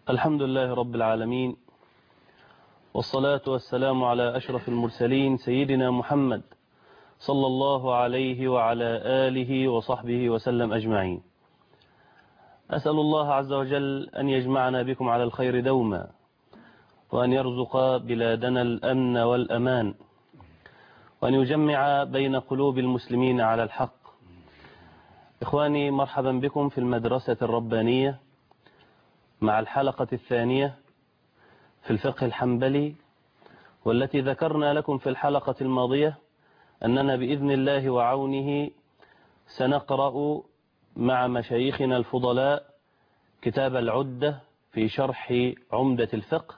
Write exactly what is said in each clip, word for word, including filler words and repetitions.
الحمد لله رب العالمين، والصلاة والسلام على أشرف المرسلين سيدنا محمد صلى الله عليه وعلى آله وصحبه وسلم أجمعين. أسأل الله عز وجل أن يجمعنا بكم على الخير دوما، وأن يرزق بلادنا الأمن والأمان، وأن يجمع بين قلوب المسلمين على الحق. إخواني، مرحبا بكم في المدرسة الربانية مع الحلقة الثانية في الفقه الحنبلي، والتي ذكرنا لكم في الحلقة الماضية أننا بإذن الله وعونه سنقرأ مع مشايخنا الفضلاء كتاب العدة في شرح عمدة الفقه.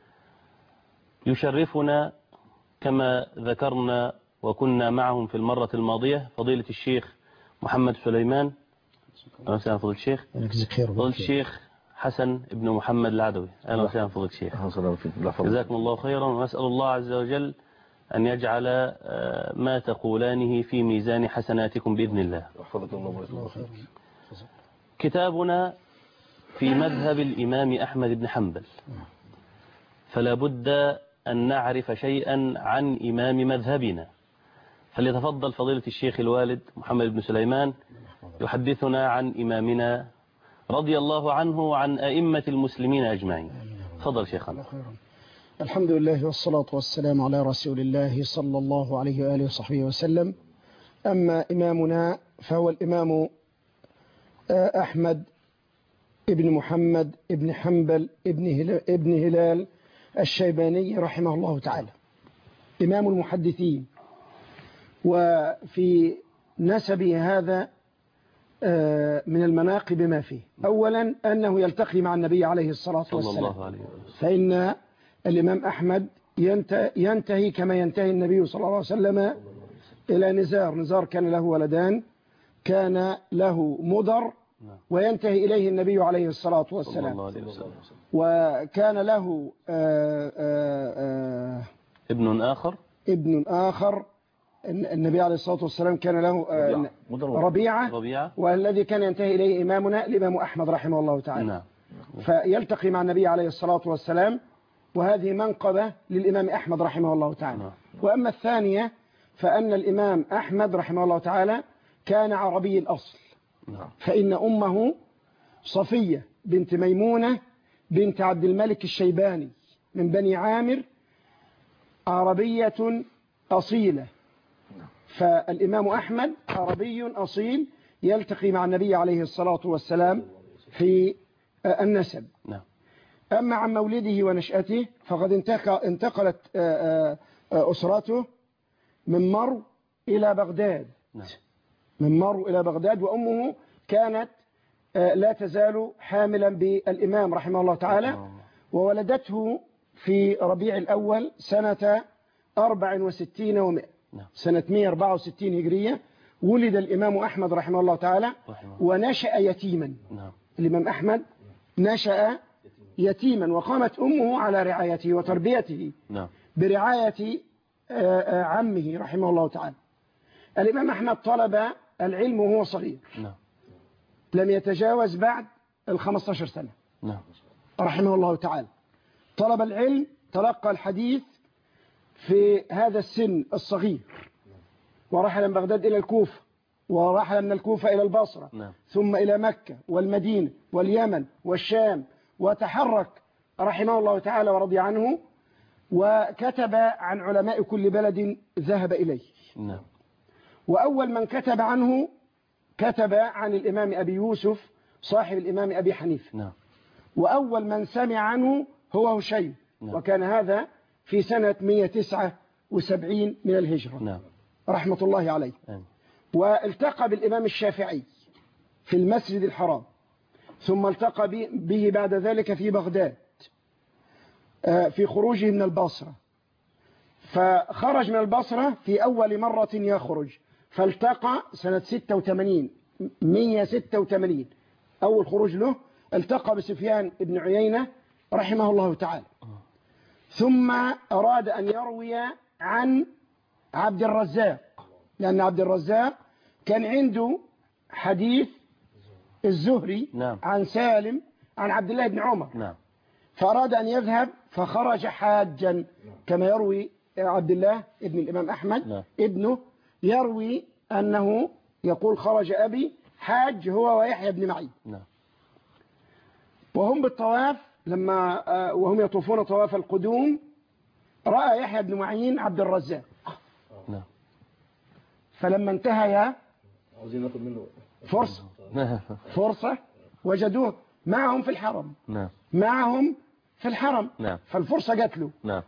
يشرفنا كما ذكرنا وكنا معهم في المرة الماضية فضيلة الشيخ محمد سليمان، أهلا وسهلا فضيلة الشيخ. فضيلة الشيخ حسن ابن محمد العدوي، أهلا وسهلا فضيلة الشيخ. جزاكم الله خيرا، ونسأل الله عز وجل أن يجعل ما تقولانه في ميزان حسناتكم بإذن الله. كتابنا في مذهب الإمام أحمد بن حنبل، فلا بد أن نعرف شيئا عن إمام مذهبنا. فليتفضل فضيلة الشيخ الوالد محمد بن سليمان يحدثنا عن إمامنا رضي الله عنه وعن أئمة المسلمين أجمعين. تفضل شيخنا. الحمد لله والصلاة والسلام على رسول الله صلى الله عليه وآله وصحبه وسلم. أما إمامنا فهو الإمام أحمد ابن محمد ابن حنبل ابن هلال الشيباني رحمه الله تعالى، إمام المحدثين. وفي نسبه هذا من المناقب ما فيه. أولا أنه يلتقي مع النبي عليه الصلاة والسلام، فإن الإمام أحمد ينتهي كما ينتهي النبي صلى الله عليه وسلم إلى نزار. نزار كان له ولدان، كان له مضر، وينتهي إليه النبي عليه الصلاة والسلام. وكان له آآ آآ ابن آخر ابن آخر النبي عليه الصلاة والسلام كان له ربيعة, ربيعة والذي كان ينتهي إليه إمامنا الإمام أحمد رحمه الله تعالى. نعم. فيلتقي مع النبي عليه الصلاة والسلام، وهذه منقبة للإمام أحمد رحمه الله تعالى. نعم. وأما الثانية فأن الإمام أحمد رحمه الله تعالى كان عربي الأصل. نعم. فإن أمه صفية بنت ميمونة بنت عبد الملك الشيباني من بني عامر، عربية أصيلة. فالإمام أحمد عربي أصيل يلتقي مع النبي عليه الصلاة والسلام في النسب. نعم. أما عن مولده ونشأته فقد انتقلت أسرته من مرو إلى بغداد. نعم. من مرو إلى بغداد، وأمه كانت لا تزال حاملا بالإمام رحمه الله تعالى، وولدته في ربيع الأول سنة أربع وستين ومئة، سنة مئة وأربعة وستين هجرية ولد الإمام أحمد رحمه الله تعالى، ونشأ يتيما. الإمام أحمد نشأ يتيما، وقامت أمه على رعايته وتربيته برعاية عمه رحمه الله تعالى. الإمام أحمد طلب العلم وهو صغير، لم يتجاوز بعد الخمسة عشر سنة رحمه الله تعالى. طلب العلم، تلقى الحديث في هذا السن الصغير، ورحل من بغداد إلى الكوفة، ورحل من الكوفة إلى البصرة، نعم. ثم إلى مكة والمدينة واليمن والشام، وتحرك رحمه الله تعالى ورضي عنه، وكتب عن علماء كل بلد ذهب إليه. نعم. وأول من كتب عنه كتب عن الإمام أبي يوسف صاحب الإمام أبي حنيفة. نعم. وأول من سمع عنه هو هشيم. نعم. وكان هذا في سنة مئة وتسعة وسبعين من الهجرة. نعم. رحمة الله عليه. نعم. والتقى بالإمام الشافعي في المسجد الحرام، ثم التقى به بعد ذلك في بغداد في خروجه من البصرة. فخرج من البصرة في أول مرة يخرج، فالتقى سنة ستة وثمانين مئة وستة وثمانين أول خروج له، التقى بسفيان بن عيينة رحمه الله تعالى. ثم أراد أن يروي عن عبد الرزاق، لأن عبد الرزاق كان عنده حديث الزهري. نعم. عن سالم عن عبد الله بن عمر. نعم. فأراد أن يذهب فخرج حاجا كما يروي عبد الله ابن الإمام أحمد لا. ابنه يروي أنه يقول خرج أبي حاج هو ويحيى بن معين لا. وهم بالطواف لما وهم يطوفون طواف القدوم رأى يحيى بن معين عبد الرزاق لا. فلما انتهى فرصة فرصة وجدوه معهم في الحرم لا. معهم في الحرم لا. فالفرصة جات له لا.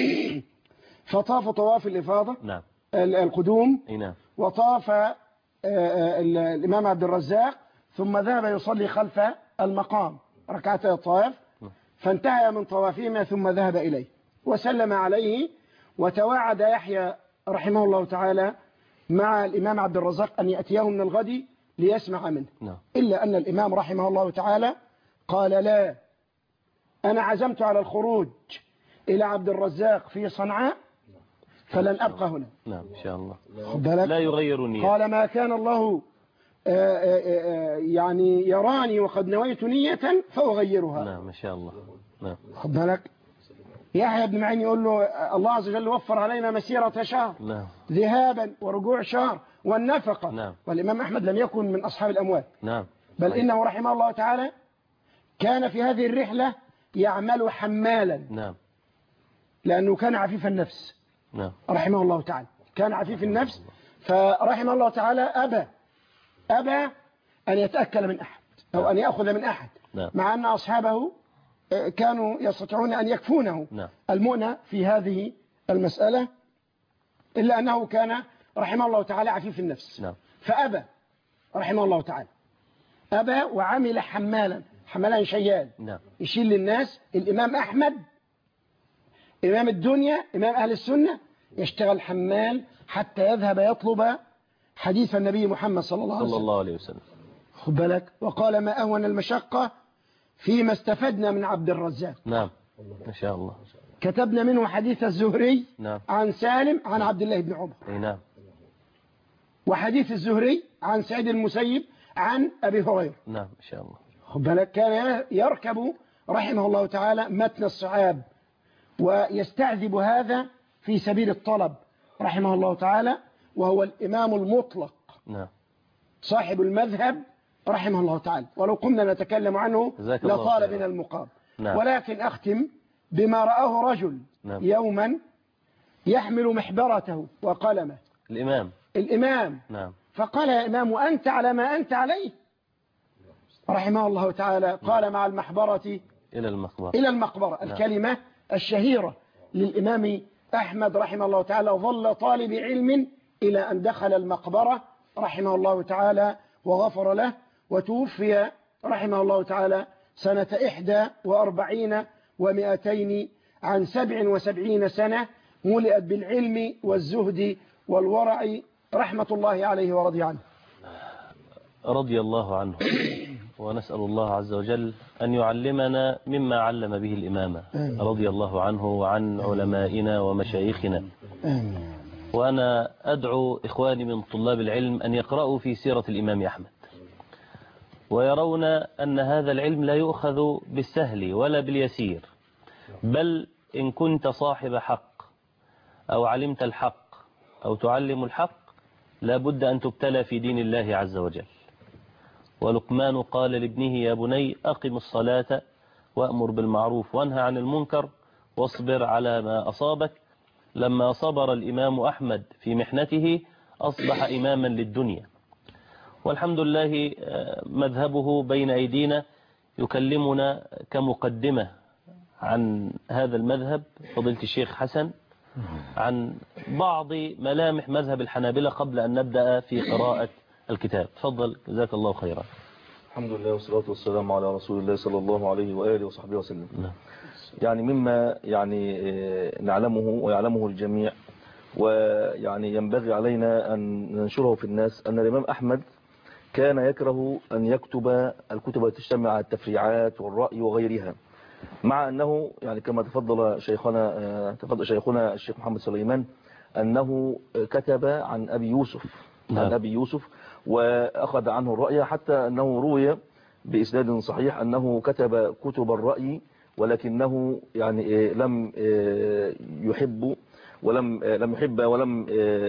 فطاف طواف الإفاضة نعم. القدوم نعم. وطاف الإمام عبد الرزاق ثم ذهب يصلي خلف المقام ركعتي الطواف فانتهى من طوافهما ثم ذهب إليه وسلم عليه وتواعد يحيى رحمه الله تعالى مع الإمام عبد الرزاق أن يأتيه من الغد ليسمع منه نعم. إلا أن الإمام رحمه الله تعالى قال لا أنا عزمت على الخروج إلى عبد الرزاق في صنعاء فلن أبقى هنا نعم إن شاء الله لا يغير نية قال ما كان الله آآ آآ يعني يراني وقد نويت نية فأغيرها نعم ما شاء الله نعم خد بالك يحيى بن معين يقول له الله عز وجل وفر علينا مسيرة شهر نعم. ذهابا ورجوع شهر والنفقة نعم. والإمام أحمد لم يكن من أصحاب الأموال نعم. بل إنه رحمه الله تعالى كان في هذه الرحلة يعمل حمالا نعم. لأنه كان عفيف النفس نعم. رحمه الله تعالى كان عفيف النفس فرحمه الله تعالى أبى أبى أن يتأكل من أحد أو أن يأخذ من أحد نعم. مع أن أصحابه كانوا يستطيعون أن يكفونه نعم. المؤنة في هذه المسألة إلا أنه كان رحمه الله تعالى عفيف النفس نعم. فأبى رحمه الله تعالى أبى وعمل حمالا حمالا شيال نعم. يشيل للناس الإمام أحمد إمام الدنيا إمام أهل السنة يشتغل حمال حتى يذهب يطلب حديث النبي محمد صلى الله عليه وسلم, صلى الله عليه وسلم. خد بالك وقال ما أهون المشقة فيما استفدنا من عبد الرزاق نعم ما شاء الله كتبنا منه حديث الزهري نعم. عن سالم عن عبد الله بن عمر نعم. وحديث الزهري عن سعيد المسيب عن أبي هريرة نعم ما شاء الله خد بالك كان يركب رحمه الله تعالى متن الصعاب ويستعذب هذا في سبيل الطلب رحمه الله تعالى وهو الإمام المطلق نعم. صاحب المذهب رحمه الله تعالى ولو قمنا نتكلم عنه لطال بنا المقام نعم. ولكن أختم بما رآه رجل نعم. يوما يحمل محبرته وقلمه الإمام الإمام نعم. فقال يا إمام أنت على ما أنت عليه رحمه الله تعالى قال مع المحبرة إلى المقبرة إلى المقبرة نعم. الكلمة الشهيرة للإمام أحمد رحمه الله تعالى ظل طالب علم إلى أن دخل المقبرة رحمه الله تعالى وغفر له وتوفي رحمه الله تعالى سنة إحدى وأربعين ومئتين عن سبع وسبعين سنة ملئت بالعلم والزهد والورع رحمة الله عليه ورضي عنه رضي الله عنه ونسأل الله عز وجل أن يعلمنا مما علم به الإمامة رضي الله عنه وعن علمائنا ومشايخنا وأنا أدعو إخواني من طلاب العلم أن يقرأوا في سيرة الإمام أحمد ويرون أن هذا العلم لا يؤخذ بالسهل ولا باليسير بل إن كنت صاحب حق أو علمت الحق أو تعلم الحق لا بد أن تبتلى في دين الله عز وجل ولقمان قال لابنه يا بني أقم الصلاة وأمر بالمعروف وانهى عن المنكر واصبر على ما أصابك لما صبر الإمام أحمد في محنته أصبح إماما للدنيا والحمد لله مذهبه بين أيدينا يكلمنا كمقدمة عن هذا المذهب فضيلة الشيخ حسن عن بعض ملامح مذهب الحنابلة قبل أن نبدأ في قراءة الكتاب. تفضل جزاك الله خيرا. الحمد لله والصلاة والسلام على رسول الله صلى الله عليه وآله وصحبه وسلم. يعني مما يعني نعلمه ويعلمه الجميع ويعني ينبغي علينا أن ننشره في الناس أن الإمام أحمد كان يكره أن يكتب الكتب التي تجتمع على التفريعات والرأي وغيرها مع أنه يعني كما تفضل شيخنا تفضل شيخنا الشيخ محمد سليمان أنه كتب عن أبي يوسف عن أبي يوسف وأخذ عنه الرأي حتى أنه روي بإسناد صحيح أنه كتب كتب الرأي ولكنه يعني لم يحب ولم لم يحب ولم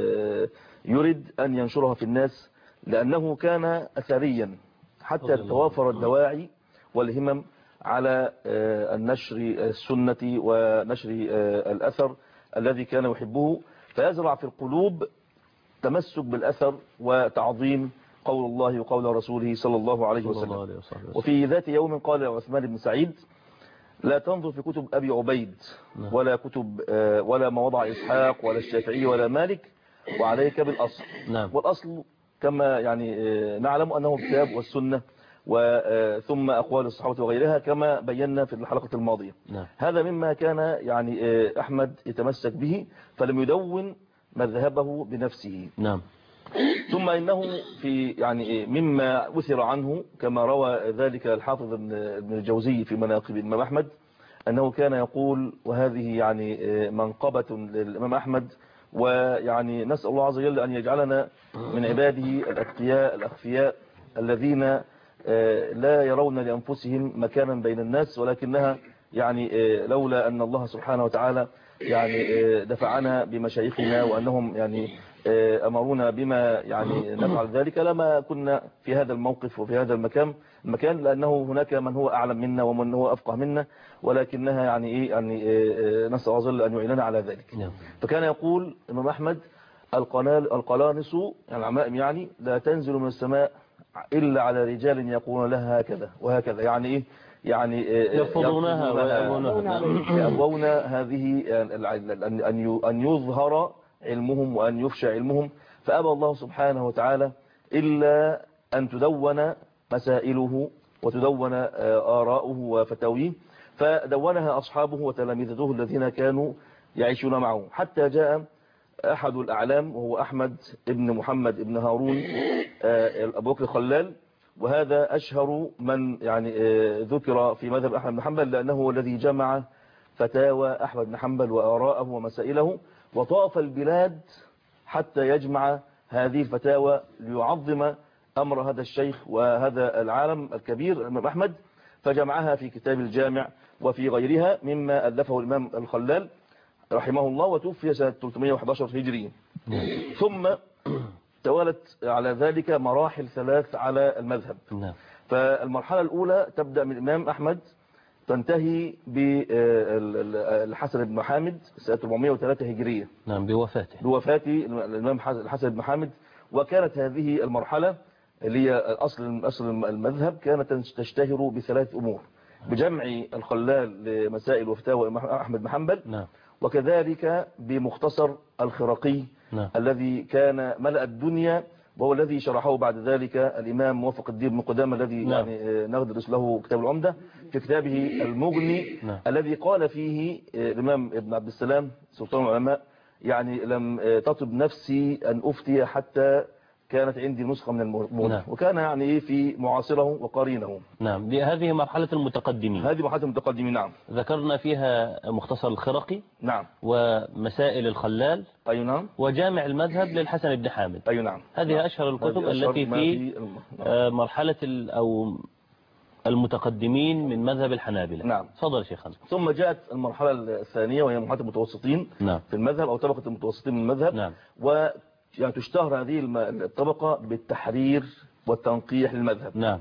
يرد أن ينشرها في الناس، لأنه كان أثريا حتى توافر الدواعي والهمم على النشر السنة ونشر الأثر الذي كان يحبه، فيزرع في القلوب تمسك بالأثر وتعظيم قول الله وقول رسوله صلى الله عليه وسلم. وفي ذات يوم قال عثمان بن سعيد: لا تنظر في كتب أبي عبيد ولا كتب ولا ما وضع إسحاق ولا الشافعي ولا مالك، وعليك بالأصل. والأصل كما يعني نعلم أنه الكتاب والسنة وثم أقوال الصحابة وغيرها كما بينا في الحلقة الماضية. هذا مما كان يعني أحمد يتمسك به، فلم يدون مذهبه بنفسه. نعم. ثم إنه في يعني مما أثر عنه كما روى ذلك الحافظ ابن الجوزي في مناقب الإمام أحمد، أنه كان يقول، وهذه يعني منقبة للإمام أحمد، ويعني نسأل الله عز وجل أن يجعلنا من عباده الأتقياء الأخفياء الذين لا يرون لأنفسهم مكانا بين الناس، ولكنها يعني لولا أن الله سبحانه وتعالى يعني دفعنا بمشايخنا وأنهم يعني أمرونا بما يعني نفعل ذلك لما كنا في هذا الموقف وفي هذا المكان المكان لأنه هناك من هو أعلم منا ومن هو أفقه منا، ولكنها يعني إيه يعني نسأل الله عز وجل أن يعيننا على ذلك. فكان يقول الإمام أحمد: القلانس يعني العمائم يعني لا تنزل من السماء إلا على رجال يقولون لها هكذا وهكذا، يعني إيه يعني يفضونها ويأبون هذه أن يظهر علمهم وأن يفشى علمهم، فأبى الله سبحانه وتعالى إلا أن تدون مسائله وتدون آراؤه وفتاويه، فدونها أصحابه وتلامذته الذين كانوا يعيشون معه، حتى جاء أحد الأعلام وهو أحمد ابن محمد ابن هارون أبو بكر الخلال، وهذا أشهر من يعني ذكر في مذهب أحمد بن حنبل، لأنه هو الذي جمع فتاوى أحمد بن حنبل وآراءه ومسائله، وطاف البلاد حتى يجمع هذه الفتاوى ليعظم أمر هذا الشيخ وهذا العالم الكبير الإمام أحمد، فجمعها في كتاب الجامع وفي غيرها مما ألفه الإمام الخلال رحمه الله، وتوفي سنة ثلاثمائة وأحد عشر هجريا. ثم توالت على ذلك مراحل ثلاث على المذهب. فالمرحلة الأولى تبدأ من الإمام أحمد تنتهي بالحسن بن محمد سنة أربعمائة وثلاثة هجرية. نعم، بوفاته بوفاة الإمام الحسن بن محمد. وكانت هذه المرحلة اللي هي أصل أصل المذهب كانت تشتهر بثلاث أمور: بجمع الخلال لمسائل وفتاوى أحمد بن حنبل، نعم، وكذلك بمختصر الخرقي، نعم، الذي كان ملأ الدنيا، وهو الذي شرحه بعد ذلك الإمام موفق الدين بن قدامة الذي نعم. يعني ندرس له كتاب العمدة في كتابه المغني، نعم. الذي قال فيه الإمام ابن عبد السلام سلطان العلماء: يعني لم تطب نفسي أن أفتي حتى كانت عندي نسخة من المغني. نعم. وكان يعني في معاصره وقارينه. نعم، هذه مرحلة المتقدمين. هذه مرحلة المتقدمين. نعم. ذكرنا فيها مختصر الخرقي. نعم. ومسائل الخلال. أي نعم. وجامع المذهب للحسن بن حامد. أي نعم. هذه نعم. أشهر الكتب أشهر التي في نعم. مرحلة أو المتقدمين من مذهب الحنابلة. نعم. تفضل شيخنا. ثم جاءت المرحلة الثانية وهي مرحلة المتوسطين. نعم. في المذهب أو طبقة المتوسطين من المذهب. نعم. و يعني تشتهر هذه الطبقة بالتحرير والتنقيح للمذهب. نعم.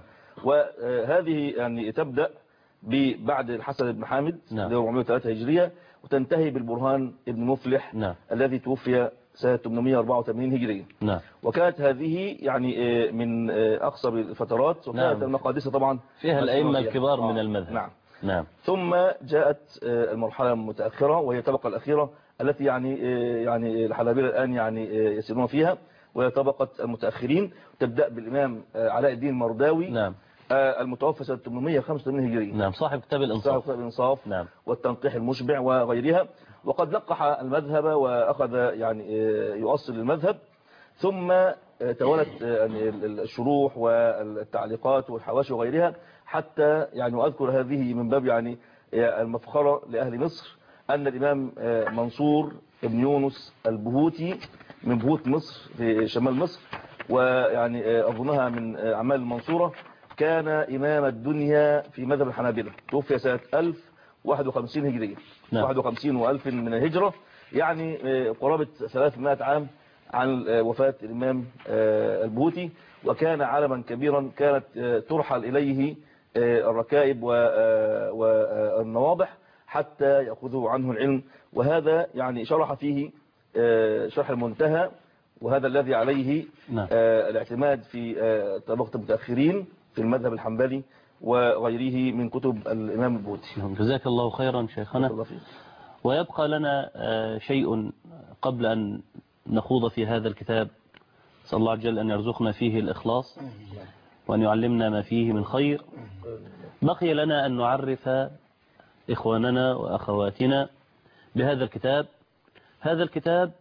وهذه يعني تبدأ بعد الحسن بن حامد اللي هو أربعمائة وثلاثة هجرية، وتنتهي بالبرهان ابن مفلح. نعم. الذي توفي سنة ثمانمائة وأربعة وثمانين هجرية. نعم. وكانت هذه يعني من أقصر الفترات، وكانت نعم. المقادسة طبعا فيها الأئمة الكبار آه. من المذهب. نعم. نعم. ثم جاءت المرحلة المتأخرة وهي الطبقة الأخيرة التي يعني يعني الحنابلة الآن يعني يسيرون فيها، وهي طبقة المتأخرين. تبدأ بالإمام علاء الدين المرداوي. نعم. المتوفى سنة ثمانمائة وخمسة وثمانين هجرية. نعم، صاحب كتاب الإنصاف. صاحب كتاب الإنصاف. نعم. والتنقيح المشبع وغيرها، وقد لقح المذهب وأخذ يعني يؤصل المذهب. ثم توالت يعني الشروح والتعليقات والحواشي وغيرها، حتى يعني وأذكر هذه من باب يعني المفخرة لأهل مصر أن الإمام منصور ابن يونس البهوتي من بهوت مصر في شمال مصر، ويعني أظنها من أعمال المنصورة، كان إمام الدنيا في مذهب الحنابلة. توفي سنة ألف واحد وخمسين هجرية. نعم. واحد وخمسين وألف من الهجرة، يعني قرابة ثلاثمائة عام عن وفاة الإمام البهوتي. وكان عالما كبيرا، كانت ترحل إليه الركائب والنواضح حتى يأخذوا عنه العلم. وهذا يعني شرح فيه شرح المنتهى، وهذا الذي عليه نعم. الاعتماد في طبقة المتأخرين في المذهب الحنبلي وغيره من كتب الإمام البهوتي. جزاك الله خيرا شيخنا. ويبقى لنا شيء قبل أن نخوض في هذا الكتاب، صلى الله عز وجل أن يرزقنا فيه الإخلاص وأن يعلمنا ما فيه من خير. بقي لنا أن نعرف إخواننا وأخواتنا بهذا الكتاب. هذا الكتاب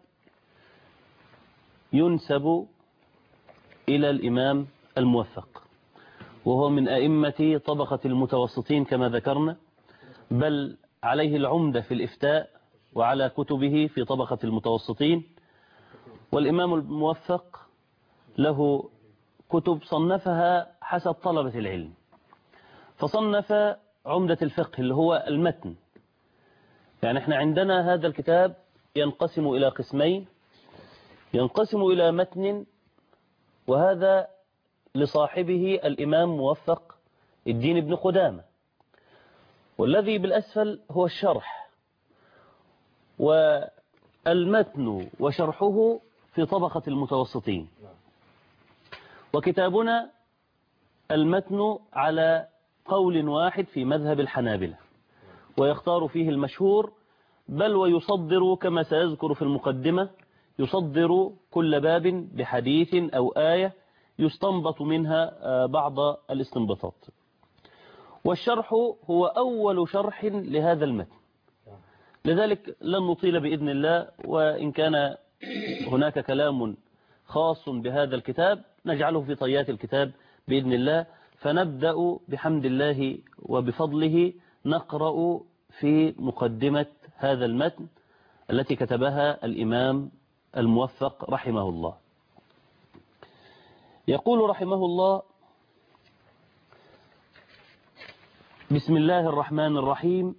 ينسب إلى الإمام الموفق، وهو من أئمة طبقة المتوسطين كما ذكرنا، بل عليه العمدة في الإفتاء وعلى كتبه في طبقة المتوسطين. والإمام الموفق له كتب صنفها حسب طلبة العلم، فصنف عمدة الفقه اللي هو المتن. يعني احنا عندنا هذا الكتاب ينقسم إلى قسمين، ينقسم إلى متن، وهذا لصاحبه الإمام موفق الدين بن قدامة، والذي بالأسفل هو الشرح، والمتن وشرحه في طبقة المتوسطين. وكتابنا المتن على قول واحد في مذهب الحنابلة، ويختار فيه المشهور، بل ويصدر كما سيذكر في المقدمة، يصدر كل باب بحديث أو آية يستنبط منها بعض الاستنباطات. والشرح هو أول شرح لهذا المتن، لذلك لن نطيل بإذن الله. وإن كان هناك كلام خاص بهذا الكتاب نجعله في طيات الكتاب بإذن الله. فنبدأ بحمد الله وبفضله نقرأ في مقدمة هذا المتن التي كتبها الإمام الموفق رحمه الله. يقول رحمه الله: بسم الله الرحمن الرحيم.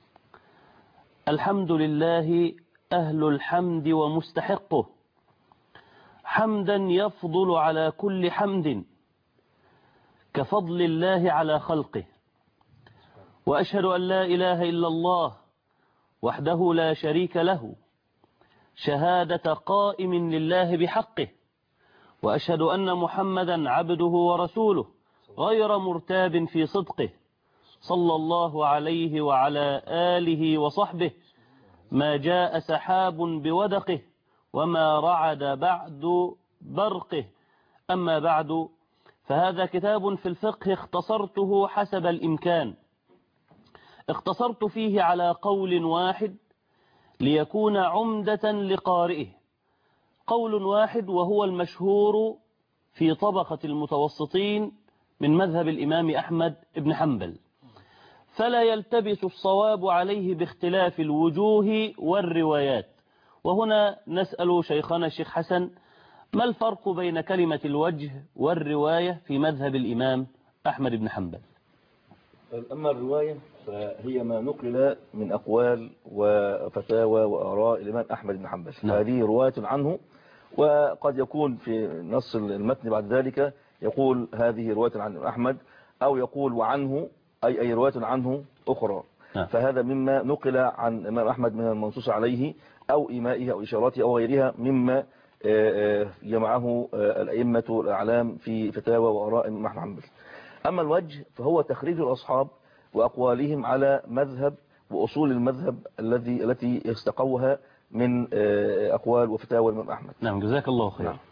الحمد لله أهل الحمد ومستحقه، حمدا يفضل على كل حمد كفضل الله على خلقه. وأشهد أن لا إله إلا الله وحده لا شريك له، شهادة قائم لله بحقه. وأشهد أن محمدا عبده ورسوله غير مرتاب في صدقه، صلى الله عليه وعلى آله وصحبه. ما جاء سحاب بودقه وما رعد بعد برقه. أما بعد، فهذا كتاب في الفقه اختصرته حسب الإمكان، اختصرت فيه على قول واحد ليكون عمدة لقارئه. قول واحد وهو المشهور في طبقة المتوسطين من مذهب الإمام أحمد بن حنبل، فلا يلتبس الصواب عليه باختلاف الوجوه والروايات. وهنا نسأل شيخنا الشيخ حسن: ما الفرق بين كلمة الوجه والرواية في مذهب الإمام أحمد بن حنبل؟ أما الرواية فهي ما نقل من أقوال وفتاوى وآراء الإمام أحمد بن حنبل، هذه رواية عنه. وقد يكون في نص المتن بعد ذلك يقول هذه رواية عن أحمد، أو يقول وعنه أي أي رواية عنه أخرى. نعم. فهذا مما نقل عن الإمام أحمد من المنصوص عليه أو إيمائه أو إشاراته أو غيرها مما جمعه الأئمة الأعلام في فتاوى وآراء الإمام أحمد بن حنبل. أما الوجه فهو تخريج الأصحاب وأقوالهم على مذهب وأصول المذهب الذي التي استقوها من أقوال وفتاوى الإمام أحمد. نعم، جزاك الله خير. نعم.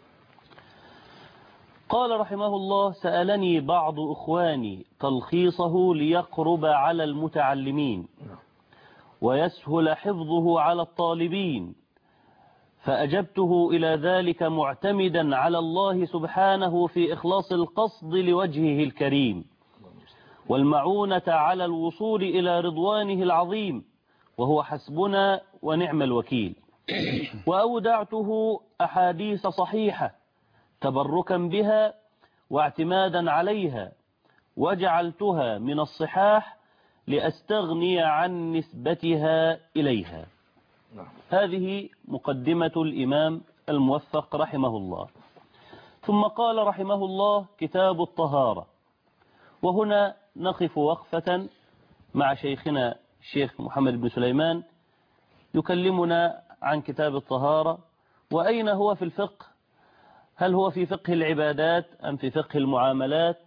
قال رحمه الله: سألني بعض إخواني تلخيصه ليقرب على المتعلمين ويسهل حفظه على الطالبين، فأجبته إلى ذلك معتمدا على الله سبحانه في إخلاص القصد لوجهه الكريم والمعونة على الوصول إلى رضوانه العظيم، وهو حسبنا ونعم الوكيل. وأودعته أحاديث صحيحة تبركا بها واعتمادا عليها، وجعلتها من الصحاح لأستغني عن نسبتها إليها. نعم. هذه مقدمة الإمام الموفق رحمه الله. ثم قال رحمه الله كتاب الطهارة، وهنا نقف وقفة مع شيخنا الشيخ محمد بن سليمان يكلمنا عن كتاب الطهارة، وأين هو في الفقه، هل هو في فقه العبادات أم في فقه المعاملات،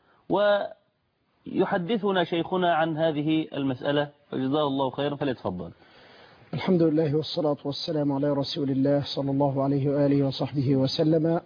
ويحدثنا شيخنا عن هذه المسألة، فجزاه الله خيرا، فليتفضل. الحمد لله والصلاة والسلام على رسول الله صلى الله عليه وآله وصحبه وسلم.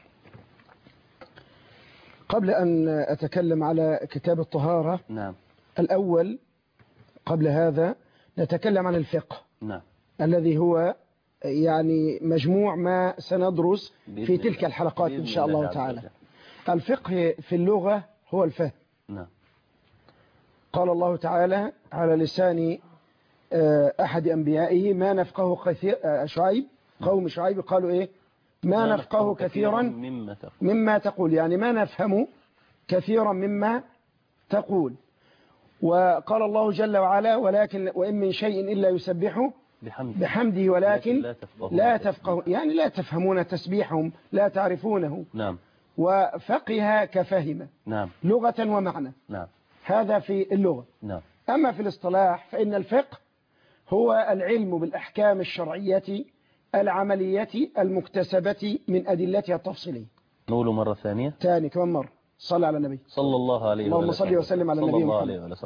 قبل أن أتكلم على كتاب الطهارة، نعم. الأول قبل هذا نتكلم عن الفقه، نعم. الذي هو يعني مجموع ما سندرس في تلك الحلقات إن شاء الله تعالى. الفقه في اللغة هو الفهم. نعم. قال الله تعالى على لسان أحد أنبيائه: ما نفقه كثير. شعيب، قوم شعيب قالوا إيه؟ ما نفقه كثيرا مما تقول، يعني ما نفهم كثيرا مما تقول. وقال الله جل وعلا: ولكن وإن من شيء إلا يسبحه بحمده ولكن لا تفقه، يعني لا تفهمون تسبيحهم، لا تعرفونه. نعم. وفقه كفهم. نعم. لغة ومعنى. نعم. هذا في اللغة. نعم. أما في الاصطلاح فإن الفقه هو العلم بالأحكام الشرعية العملية المكتسبة من أدلتها التفصيلية. نقول مرة ثانية. ثاني كمان مرة. صلى على النبي صلى الله عليه وسلم. اللهم صل وسلم على النبي محمد.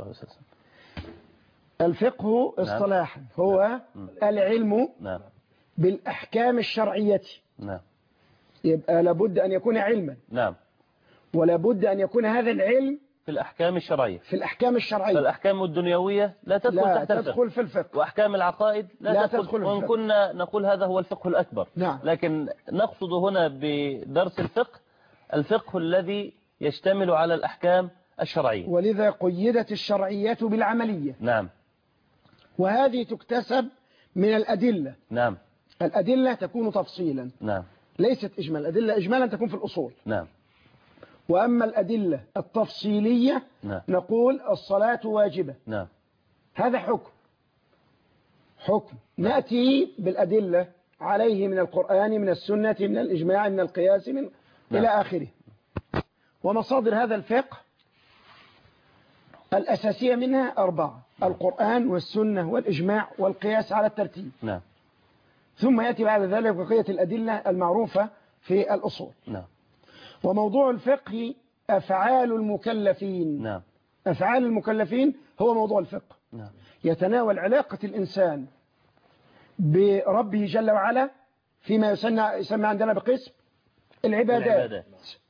الفقه اصطلاحا هو نعم. العلم نعم. بالأحكام الشرعية. نعم. يبقى لابد أن يكون علما. نعم. ولابد أن يكون هذا العلم في الأحكام الشرعية. في الأحكام الشرعية. فالأحكام الدنيوية لا تدخل لا تحت الفقه. تدخل في الفقه. وأحكام العقائد لا, لا تدخل, تدخل وإن كنا نقول هذا هو الفقه الأكبر. نعم. لكن نقصد هنا بدرس الفقه الفقه الذي يشتمل على الأحكام الشرعية. ولذا قيدت الشرعية بالعملية. نعم. وهذه تكتسب من الأدلة. نعم. الأدلة تكون تفصيلا. نعم. ليست إجمال. الأدلة إجمالا تكون في الأصول. نعم. وأما الأدلة التفصيلية نعم. نقول الصلاة واجبة. نعم. هذا حكم حكم نعم. نأتي بالأدلة عليه من القرآن، من السنة، من الإجماع، من القياس، من نعم. إلى آخره. ومصادر هذا الفقه الأساسية منها أربعة: نعم. القرآن والسنة والإجماع والقياس على الترتيب. نعم. ثم يأتي بعد ذلك بقية الأدلة المعروفة في الأصول. نعم. وموضوع الفقه أفعال المكلفين. نعم. أفعال المكلفين هو موضوع الفقه. نعم. يتناول علاقة الإنسان بربه جل وعلا فيما يسمى, يسمى عندنا بقسم العبادات. العبادات.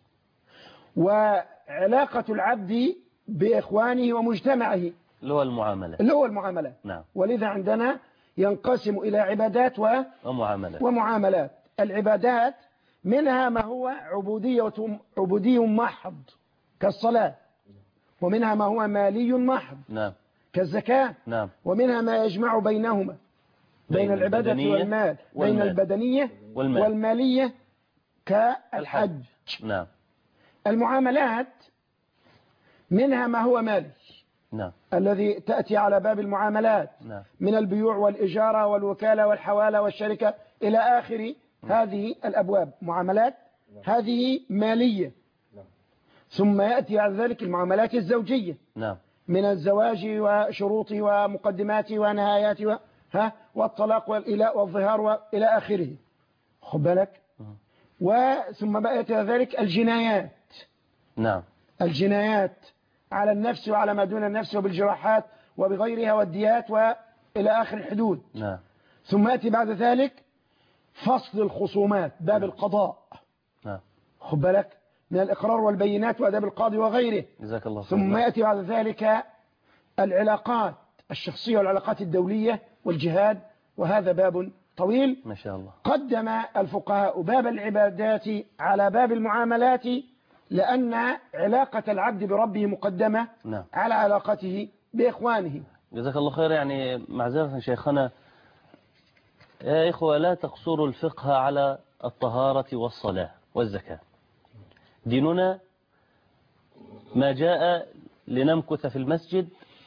وعلاقة العبد بإخوانه ومجتمعه اللي هو المعاملات. اللي هو المعاملات. نعم. ولذا عندنا ينقسم إلى عبادات و... ومعاملات. ومعاملات. العبادات منها ما هو عبودية عبودي محض كالصلاة، ومنها ما هو مالي محض. نعم. كالزكاة. نعم. ومنها ما يجمع بينهما بين, بين العبادة والمال، والمال بين البدنية والمال. والمالية كالحج. نعم. المعاملات منها ما هو مالي. نعم. الذي تأتي على باب المعاملات. نعم. من البيوع والإجارة والوكالة والحوالة والشركة إلى آخر هذه الأبواب معاملات. هذه مالية. ثم يأتي بعد ذلك المعاملات الزوجية. نعم. من الزواج وشروطه ومقدماته ونهاياته ها والطلاق والإلاء والظهار وإلى آخره. خد بالك. وثم بقى يأتي ذلك الجنايات. نعم. الجنايات على النفس وعلى ما دون النفس وبالجراحات وبغيرها والديات وإلى آخر الحدود. نعم. ثم يأتي بعد ذلك فصل الخصومات، باب نعم. القضاء. نعم. خد بالك، من الإقرار والبينات وأداب القاضي وغيره. جزاك الله خير. ثم يأتي بعد ذلك العلاقات الشخصية والعلاقات الدولية والجهاد، وهذا باب طويل. ما شاء الله. قدم الفقهاء باب العبادات على باب المعاملات لأن علاقة العبد بربه مقدمة نعم. على علاقته بإخوانه. جزاك الله خير. يعني معذرة شيخنا، يا إخوة لا تقصروا الفقه على الطهارة والصلاة والزكاة. ديننا ما جاء لنمكث في المسجد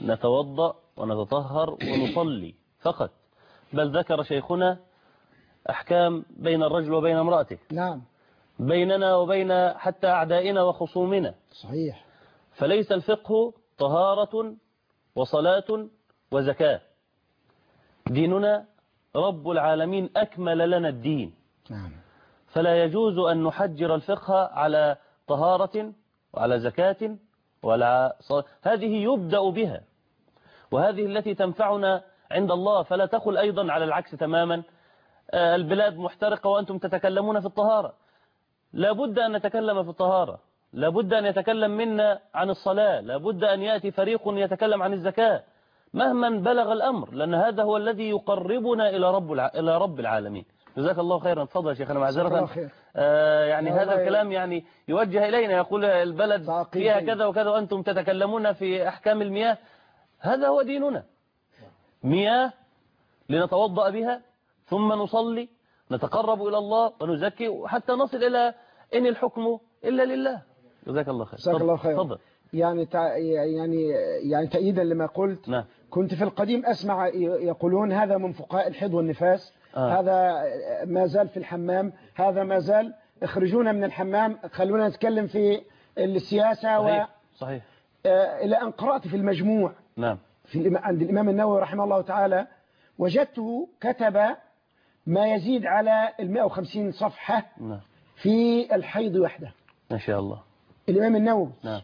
نتوضأ ونتطهر ونصلي فقط، بل ذكر شيخنا أحكام بين الرجل وبين امرأته. نعم. بيننا وبين حتى أعدائنا وخصومنا. صحيح. فليس الفقه طهارة وصلاة وزكاة. ديننا رب العالمين أكمل لنا الدين. نعم. فلا يجوز أن نحجر الفقه على طهارة وعلى زكاة ولا صلاة. هذه يبدأ بها، وهذه التي تنفعنا عند الله. فلا تقل أيضا على العكس تماما، البلاد محترقة وأنتم تتكلمون في الطهارة. لابد أن نتكلم في الطهارة، لابد أن يتكلم منا عن الصلاة، لابد أن يأتي فريق يتكلم عن الزكاة مهما بلغ الأمر، لأن هذا هو الذي يقربنا إلى رب إلى رب العالمين. جزاك الله خيرا. تفضل يا شيخنا معذرة. آه يعني هذا الكلام يعني يوجه إلينا، يقول البلد فيها كذا وكذا وأنتم تتكلمون في أحكام المياه. هذا هو ديننا، مياه لنتوضأ بها ثم نصلي نتقرب إلى الله ونزكي حتى نصل إلى إن الحكم إلا لله. جزاك الله خير. جزاك الله خير. تفضل. يعني تع... يعني يعني تأييدا لما قلت. نعم. كنت في القديم أسمع يقولون هذا من فقهاء الحيض والنفاس. آه. هذا ما زال في الحمام، هذا ما زال اخرجونا من الحمام، خلونا نتكلم في السياسة. صحيح. و... صحيح. آه إلى أن قرأت في المجموع. نعم. في عند الإمام النووي رحمه الله تعالى، وجدته كتب ما يزيد على المئة وخمسين صفحة. نعم. في الحيض وحده. ما شاء الله. الإمام النووي. نعم.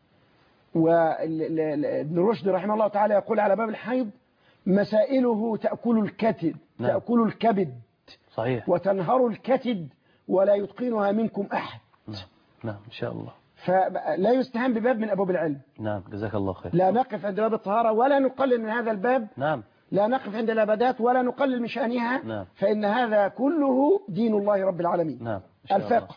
وابن رشد رحمه الله تعالى يقول على باب الحيض: مسائله تأكل الكتد. نعم. تأكل الكبد. صحيح. وتنهر الكتد ولا يتقنها منكم أحد. نعم. نعم إن شاء الله. فلا يستهان بباب من أبواب العلم. نعم جزاك الله خير. لا نقف عند باب الطهارة ولا نقلل من هذا الباب. نعم. لا نقف عند الأبدات ولا نقلل من شأنها. نعم. فإن هذا كله دين الله رب العالمين. نعم. الفقه.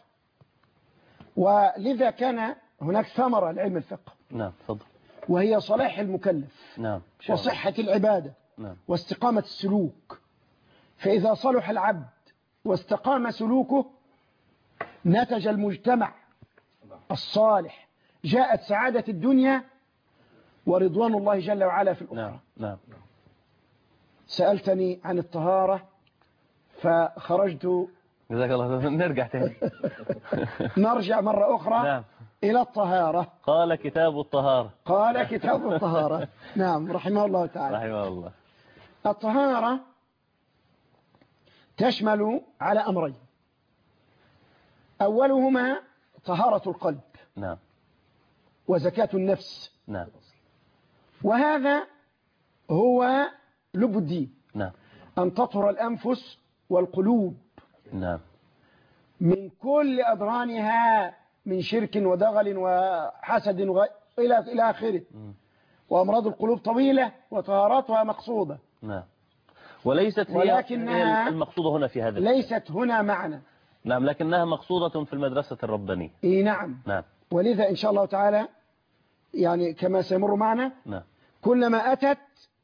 ولذا كان هناك ثمرة لعلم الفقه. نعم تفضل. وهي صلاح المكلف. نعم. وصحة العبادة. نعم. واستقامة السلوك. فإذا صلح العبد واستقام سلوكه نتج المجتمع الصالح، جاءت سعادة الدنيا ورضوان الله جل وعلا في الأخرى. نعم. نعم. سألتني عن الطهارة فخرجت. جزاك الله خير. نرجع تاني. نرجع مرة أخرى. نعم. إلى الطهارة. قال كتاب الطهارة. قال كتاب الطهارة. نعم رحمه الله تعالى. رحمه الله. الطهارة تشمل على أمرين: أولهما طهارة القلب. نعم. وزكاة النفس. نعم. وهذا هو لب الدين. نعم. أن تطهر الأنفس والقلوب. نعم. من كل أدرانها من شرك ودغل وحسد وغ... إلى إلى آخره. وأمراض القلوب طويلة وطهاراتها مقصودة. نعم. وليست هي المقصودة هنا في هذا. ليست هنا معنا. نعم لكنها مقصودة في المدرسة الربانية. إيه نعم. نعم. ولذا إن شاء الله تعالى يعني كما سيمر معنا. نعم. كلما أتت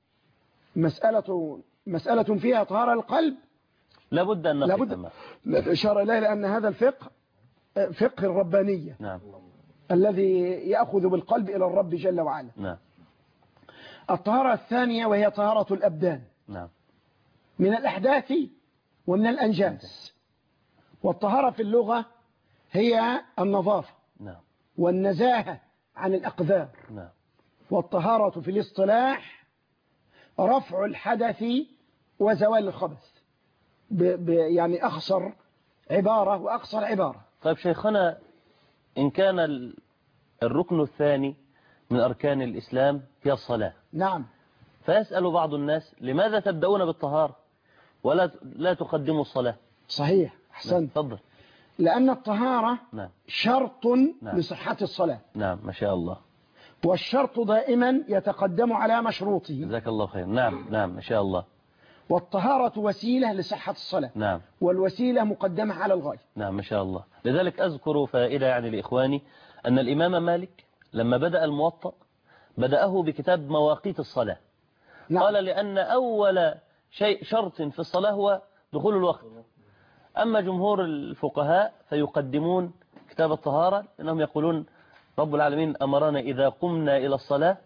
مسألة مسألة فيها طهارة القلب لابد أن نقف الإشارة إليه، لأن هذا الفقه فقه الربانية. نعم. الذي يأخذ بالقلب إلى الرب جل وعلا. نعم. الطهارة الثانية وهي طهارة الأبدان. نعم. من الأحداث ومن الأنجاس. والطهارة في اللغة هي النظافة. نعم. والنزاهة عن الأقذار. نعم. والطهارة في الاصطلاح رفع الحدث وزوال الخبث. ب ب يعني أخصر عبارة وأقصر عبارة. طيب شيخنا، إن كان الركن الثاني من أركان الإسلام هي الصلاة. نعم. فيسأل بعض الناس: لماذا تبدأون بالطهارة ولا لا تقدموا الصلاة؟ صحيح أحسنت. تفضل. لأن الطهارة نعم. شرط نعم. لصحة الصلاة. نعم ما شاء الله. والشرط دائما يتقدم على مشروطه. جزاك الله خير. نعم نعم ما شاء الله. والطهارة وسيلة لصحة الصلاة. نعم. والوسيلة مقدمة على الغاية. نعم ما شاء الله. لذلك أذكر فائدة يعني لإخواني، أن الإمام مالك لما بدأ الموطأ بدأه بكتاب مواقيت الصلاة. نعم. قال لأن أول شيء شرط في الصلاة هو دخول الوقت. أما جمهور الفقهاء فيقدمون كتاب الطهارة، لأنهم يقولون رب العالمين أمرنا إذا قمنا إلى الصلاة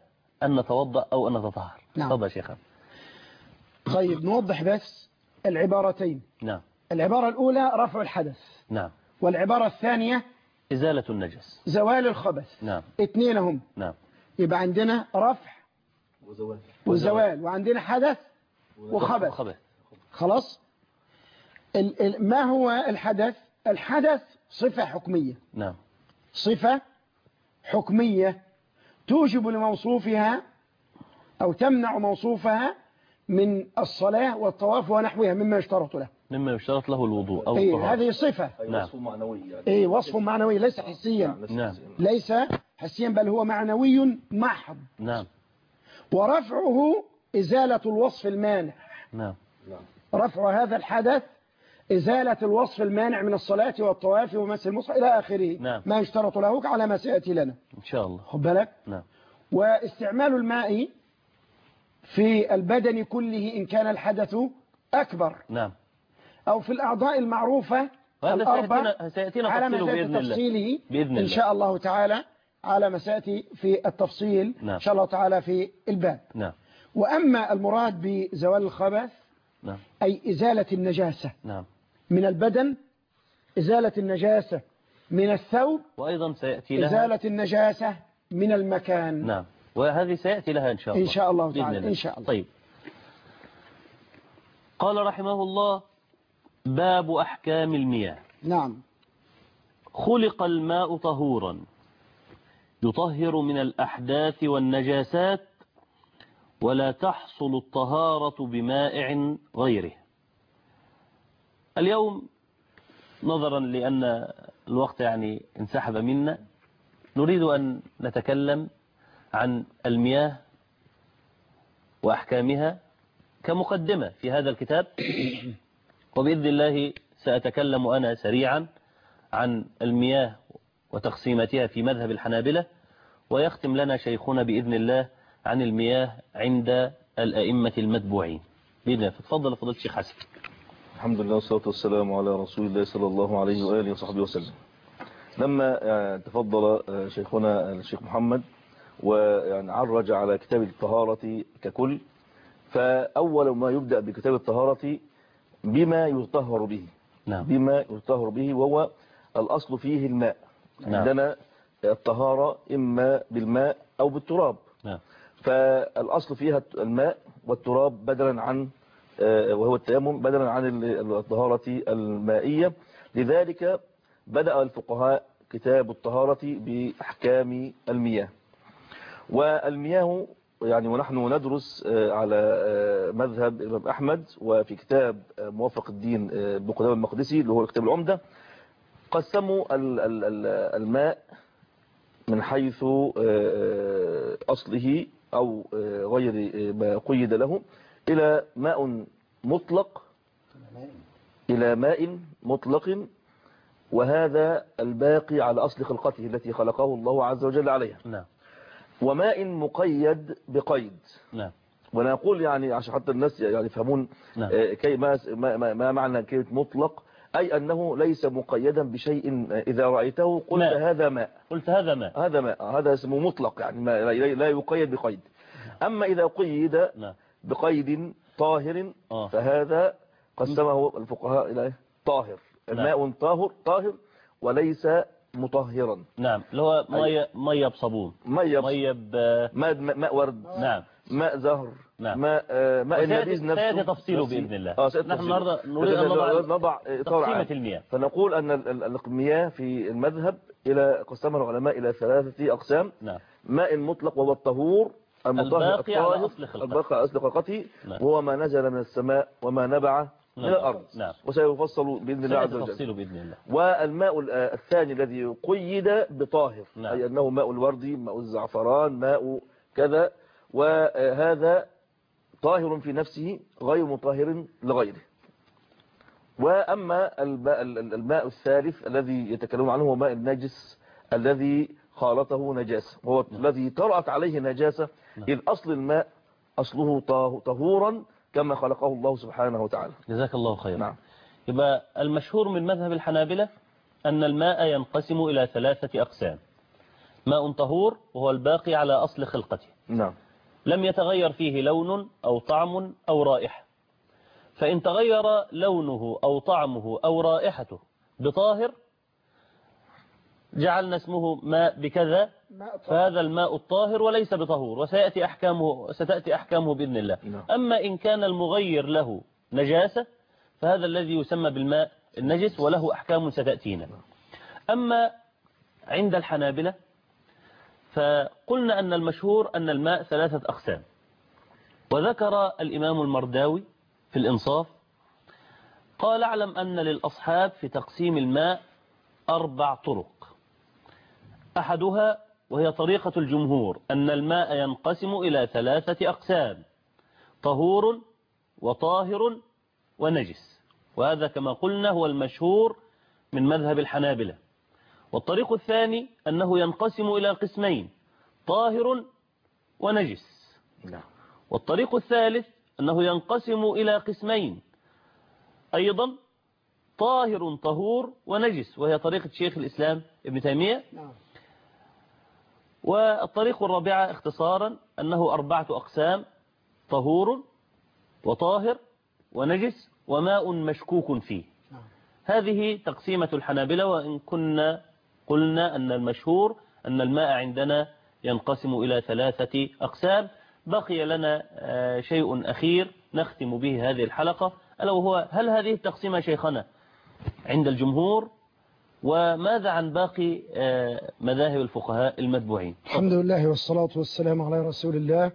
أن نتوضأ أو أن نتطهر. نعم. تفضل يا شيخ. طيب نوضح بس العبارتين. نعم. العبارة الأولى رفع الحدث. نعم. والعبارة الثانية إزالة النجس، زوال الخبث. نعم. اثنين هم. نعم. يبقى عندنا رفع وزوال, وزوال وعندنا حدث وخبث. وخبث. خلاص. ال ال ما هو الحدث؟ الحدث صفة حكمية. نعم. صفة حكمية توجب لموصوفها أو تمنع موصوفها من الصلاة والطواف ونحوها مما يشترط له. مما يشترط له الوضوء أو إيه الطهارة. هذه صفة. نعم. وصف معنوي يعني. إيه وصف معنوي ليس حسيا. نعم. ليس حسيا بل هو معنوي محض. نعم. ورفعه إزالة الوصف المانع. نعم. رفع هذا الحدث إزالة الوصف المانع من الصلاة والطواف ومس المصحف إلى آخره. نعم. ما يشترط له على ما سيأتي لنا إن شاء الله. خد بالك. نعم. واستعمال الماء في البدن كله إن كان الحدث أكبر. نعم. أو في الأعضاء المعروفة الأربع سيأتينا على ما سيأتي بإذن تفصيله بإذن الله. إن شاء الله تعالى على ما سيأتي في التفصيل. نعم. إن شاء الله تعالى في الباب. نعم. وأما المراد بزوال الخبث نعم. أي إزالة النجاسة نعم. من البدن، إزالة النجاسة من الثوب، وأيضا سيأتي لها إزالة النجاسة من المكان. نعم. وهذه سيأتي لها إن شاء الله. إن شاء الله تعالى. الله. إن شاء الله. طيب. قال رحمه الله: باب أحكام المياه. نعم. خلق الماء طهورا يطهر من الأحداث والنجاسات، ولا تحصل الطهارة بمائع غيره. اليوم نظرا لأن الوقت يعني انسحب منا، نريد أن نتكلم عن المياه وأحكامها كمقدمة في هذا الكتاب، وبإذن الله سأتكلم أنا سريعا عن المياه وتقسيماتها في مذهب الحنابلة، ويختم لنا شيخنا بإذن الله عن المياه عند الأئمة المتبوعين بإذن الله. فتفضل فضيلة الشيخ حسن. الحمد لله والصلاة والسلام على رسول الله صلى الله عليه وآله وصحبه وسلم. لما تفضل شيخنا الشيخ محمد ويعني عرج على كتاب الطهارة ككل، فأول ما يبدأ بكتاب الطهارة بما يطهر به. نعم. بما يطهر به، وهو الأصل فيه الماء. نعم. عندنا الطهارة إما بالماء أو بالتراب. نعم. فالأصل فيها الماء والتراب بدلا عن وهو التيمم بدلا عن الطهارة المائية. لذلك بدأ الفقهاء كتاب الطهارة بأحكام المياه. والمياه يعني ونحن ندرس على مذهب الإمام أحمد، وفي كتاب موفق الدين ابن قدامة المقدسي اللي هو كتاب العمدة، قسموا الماء من حيث أصله أو غير ما قيد له إلى ماء مطلق إلى ماء مطلق، وهذا الباقي على أصل خلقته التي خلقه الله عز وجل عليها. نعم. وماء مقيد بقيد. نعم. وانا اقول يعني عشان حتى الناس يعني يفهمون نعم. كي ما, ما, ما معنى كلمة مطلق، أي أنه ليس مقيدا بشيء إذا رأيته قلت ماء. هذا ماء قلت هذا ماء هذا ماء هذا اسمه مطلق، يعني ما لا يقيد بقيد. أما إذا قيد نعم. بقيد طاهر آه. فهذا قسمه الفقهاء إلى طاهر. الماء طاهر طاهر وليس مطهرا. نعم. اللي هو ميه ميه بصابون، ميه ميه ب ماء ماء ورد. نعم. ماء زهر. نعم. ماء آه ماء النبيذ نفسه. سيأتي تفصيله بإذن الله. آه نحن النهارده نريد أن نضع نضع تقسيمة المياه. فنقول أن المياه في المذهب إلى قسمها العلماء إلى ثلاثة أقسام. نعم. ماء مطلق وهو الطهور المطهر الباقي على أصل خلقته. الباقي على أصل خلقته. نعم. وهو ما نزل من السماء وما نبع من الأرض. نعم. وسيفصل بإذن الله عز وجل. تفصيله بإذن الله. والماء الثاني الذي قيد بطاهر. نعم. أي أنه ماء الورد، ماء الزعفران، ماء كذا، وهذا طاهر في نفسه غير مطهر لغيره. وأما الماء الثالث الذي يتكلمون عنه هو ماء النجس الذي خالطه نجاسة، وهو الذي طرأت عليه نجاسة. إذ أصل الماء أصله طهورا كما خلقه الله سبحانه وتعالى. جزاك الله خيرا. نعم. يبقى المشهور من مذهب الحنابلة أن الماء ينقسم إلى ثلاثة أقسام: ماء طهور وهو الباقي على أصل خلقته. نعم. لم يتغير فيه لون أو طعم أو رائحة، فإن تغير لونه أو طعمه أو رائحته بطاهر جعلنا اسمه ماء بكذا، فهذا الماء الطاهر وليس بطهور، وسيأتي أحكامه ستأتي أحكامه بإذن الله. أما إن كان المغير له نجاسة فهذا الذي يسمى بالماء النجس وله أحكام ستأتينا. أما عند الحنابلة فقلنا أن المشهور أن الماء ثلاثة أقسام، وذكر الإمام المرداوي في الإنصاف قال اعلم أن للأصحاب في تقسيم الماء أربع طرق. أحدها وهي طريقة الجمهور أن الماء ينقسم إلى ثلاثة أقسام: طهور وطاهر ونجس، وهذا كما قلنا هو المشهور من مذهب الحنابلة. والطريق الثاني أنه ينقسم إلى قسمين: طاهر ونجس. والطريق الثالث أنه ينقسم إلى قسمين أيضا: طاهر طهور ونجس، وهي طريقة شيخ الإسلام ابن تيمية. والطريق الرابعة اختصارا أنه أربعة أقسام: طهور وطاهر ونجس وماء مشكوك فيه. هذه تقسيمة الحنابلة، وإن كنا قلنا أن المشهور أن الماء عندنا ينقسم إلى ثلاثة أقسام. بقي لنا شيء أخير نختم به هذه الحلقة، ألا وهو هل هذه التقسيمة شيخنا عند الجمهور، وماذا عن باقي مذاهب الفقهاء المتبوعين؟ الحمد لله والصلاة والسلام على رسول الله.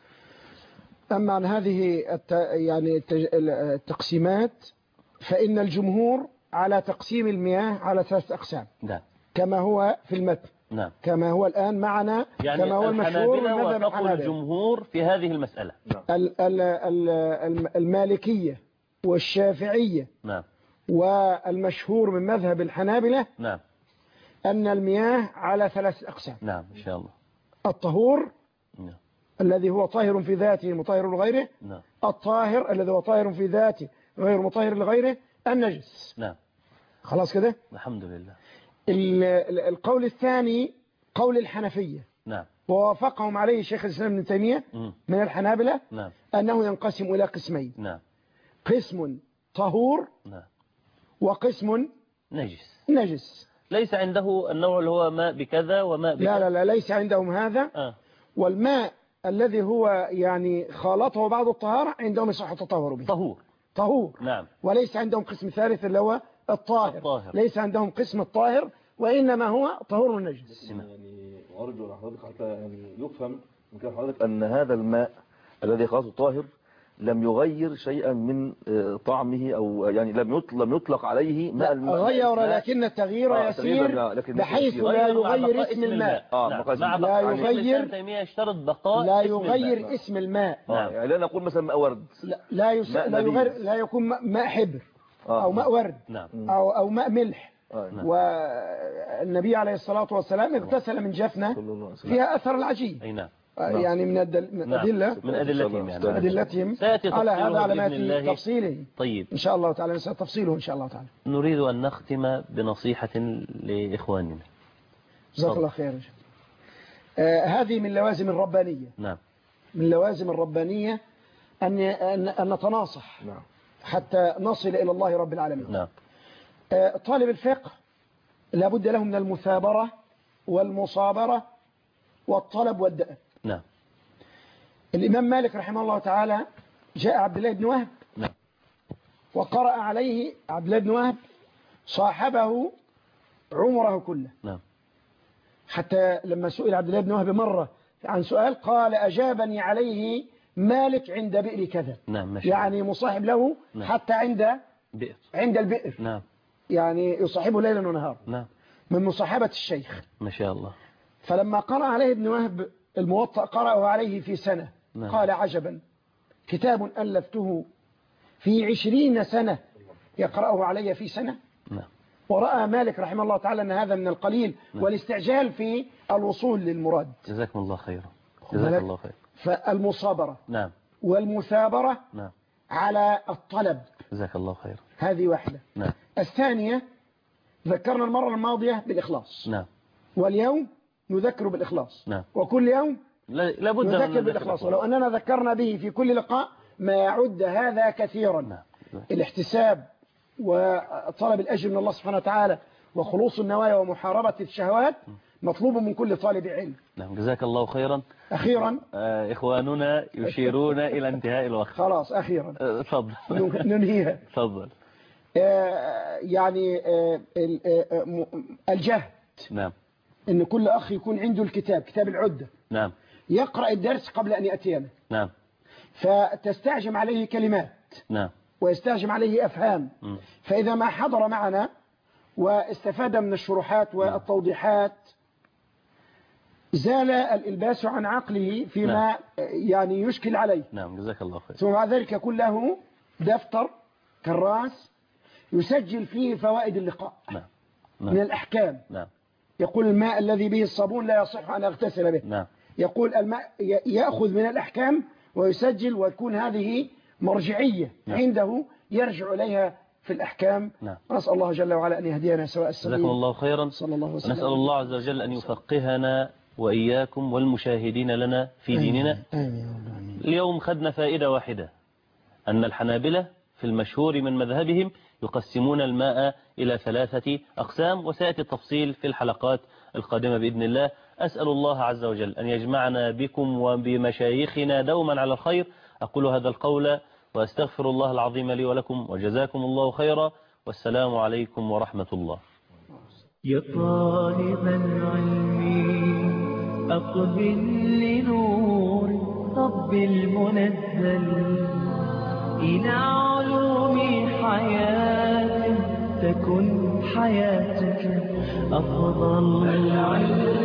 أما عن هذه الت... يعني التقسيمات فإن الجمهور على تقسيم المياه على ثلاثة أقسام. نعم. كما هو في المتن. نعم. كما هو الآن معنا. يعني كما هو المشهور من مذهب الحنابلة. الجمهور في هذه المسألة. نعم. ال... ال... ال... المالكية والشافعية. نعم. والمشهور من مذهب الحنابلة. نعم. أن المياه على ثلاث أقسام. نعم إن شاء الله. الطهور. نعم. الذي هو طاهر في ذاته مطهر لغيره. نعم. الطاهر الذي هو طاهر في ذاته غير مطهر لغيره. النجس. نعم. خلاص كده. الحمد لله. القول الثاني قول الحنفية. نعم. ووافقهم عليه شيخ الإسلام ابن تيمية من الحنابلة. نعم. أنه ينقسم إلى قسمين. نعم. قسم طهور. نعم. وقسم نجس. نجس. ليس عنده النوع اللي هو ماء بكذا وماء بكذا. لا لا لا ليس عندهم هذا. آه. والماء الذي هو يعني خالطه بعض الطهارة عندهم يصح التطهر به. طهور. طهور. نعم. وليس عندهم قسم ثالث اللي هو الطاهر. الطاهر. ليس عندهم قسم الطاهر وإنما هو طهور ونجس. يعني أرجو لحضرتك حتى يعني يفهم من كلام حضرتك أن هذا الماء الذي خلاصه طاهر لم يغير شيئا من طعمه، أو يعني لم لم يطلق عليه ماء الماء. غير، لكن التغيير آه يسير بحيث لا يغير اسم الماء. آه نعم. لا يغير تيمية يشترط بقاء لا يغير اسم الماء. نعم. يعني لا نقول مثلا ماء ورد. لا لا, يس... لا يغير، لا يكون ماء حبر. آه. أو ماء ورد. نعم. أو أو ماء ملح. آه. نعم. والنبي عليه الصلاة والسلام اغتسل من جفنة فيها أثر العجين. أي نعم. يعني من الأدلة من أدلتهم يعني أدلتهم على هذا علامات تفصيله. طيب إن شاء الله تعالى تفصيله إن شاء الله تعالى. نريد أن نختم بنصيحة لإخواننا. جزاك الله خير. آه هذه من لوازم الربانية. نعم. من لوازم الربانية أن أن نتناصح. نعم. حتى نصل إلى الله رب العالمين. نعم. آه طالب الفقه لابد له من المثابرة والمصابرة والطلب والدأب. نعم. الإمام مالك رحمه الله تعالى جاء عبد الله بن وهب. نعم. وقرأ عليه عبد الله بن وهب صاحبه عمره كله. نعم. حتى لما سئل عبد الله بن وهب مرة عن سؤال قال أجابني عليه مالك عند بئر كذا. نعم. يعني مصاحب له. نعم. حتى عند بئر. عند البئر. نعم. يعني يصاحبه ليلا ونهارا. نعم. من مصاحبة الشيخ. ما شاء الله. فلما قرأ عليه ابن وهب الموطأ قرأه عليه في سنة. نعم. قال عجبا كتاب ألفته في عشرين سنة يقرأه علي في سنة. نعم. ورأى مالك رحمه الله تعالى أن هذا من القليل. نعم. والاستعجال في الوصول للمراد. جزاكم الله خيرا. جزاك الله خير. فالمصابرة. نعم. والمثابرة. نعم. على الطلب. جزاك الله خير. هذه واحدة. نعم. الثانية ذكرنا المرة الماضية بالإخلاص. نعم. واليوم نذكر بالإخلاص. نعم. وكل يوم لابد نذكر بالإخلاص، ولو أننا ذكرنا به في كل لقاء ما يعد هذا كثيرا. نعم. الاحتساب وطلب الأجر من الله سبحانه وتعالى وخلوص النوايا ومحاربة الشهوات مطلوب من كل طالب علم. نعم جزاك الله خيرا. أخيرا آه إخواننا يشيرون إلى انتهاء الوقت. خلاص أخيرا تفضل. ننهيها. تفضل. آه يعني آه آه الجهد. نعم. إن كل أخ يكون عنده الكتاب، كتاب العدة. نعم. يقرأ الدرس قبل أن يأتينا. نعم. فتستعجم عليه كلمات. نعم. ويستعجم عليه أفهام. م. فإذا ما حضر معنا واستفاد من الشروحات والتوضيحات زال الإلباس عن عقله فيما نعم. يعني يشكل عليه. نعم جزاك الله خير. ثم بعد ذلك يكون له دفتر كراس يسجل فيه فوائد اللقاء. نعم. نعم. من الأحكام. نعم. يقول الماء الذي به الصابون لا يصح أن أغتسل به. نعم. يقول الماء يأخذ من الأحكام ويسجل وتكون هذه مرجعية. نعم. عنده يرجع إليها في الأحكام. نعم. نسأل الله جل وعلا أن يهدينا سواء السبيل. جزاكم الله خيرا. صلى الله وسلم. ونسأل الله عز وجل أن يفقهنا وإياكم والمشاهدين لنا في ديننا. آمين. اليوم خدنا فائدة واحدة، أن الحنابلة في المشهور من مذهبهم يقسمون الماء إلى ثلاثة أقسام، وسيأتي التفصيل في الحلقات القادمة بإذن الله. أسأل الله عز وجل أن يجمعنا بكم وبمشايخنا دوما على الخير. أقول هذا القول وأستغفر الله العظيم لي ولكم، وجزاكم الله خيرا، والسلام عليكم ورحمة الله. يا طالب العلم أقبل لنور رب المنزل، إلى علوم حياة تكن حياتك أفضل.